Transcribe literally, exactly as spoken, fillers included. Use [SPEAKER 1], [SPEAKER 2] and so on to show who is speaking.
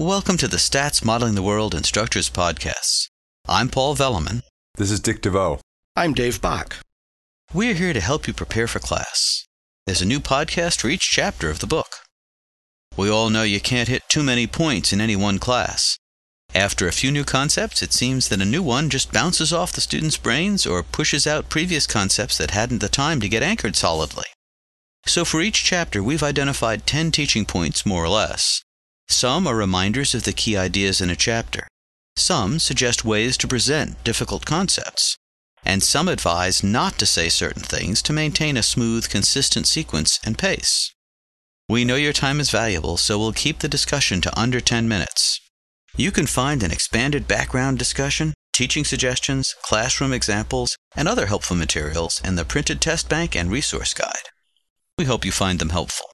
[SPEAKER 1] Welcome to the Stats Modeling the World Instructors Podcasts. I'm Paul Velleman.
[SPEAKER 2] This is Dick DeVoe.
[SPEAKER 3] I'm Dave Bach.
[SPEAKER 1] We're here to help you prepare for class. There's a new podcast for each chapter of the book. We all know you can't hit too many points in any one class. After a few new concepts, it seems that a new one just bounces off the students' brains or pushes out previous concepts that hadn't the time to get anchored solidly. So for each chapter, we've identified ten teaching points, more or less. Some are reminders of the key ideas in a chapter. Some suggest ways to present difficult concepts. And some advise not to say certain things to maintain a smooth, consistent sequence and pace. We know your time is valuable, so we'll keep the discussion to under ten minutes. You can find an expanded background discussion, teaching suggestions, classroom examples, and other helpful materials in the printed test bank and resource guide. We hope you find them helpful.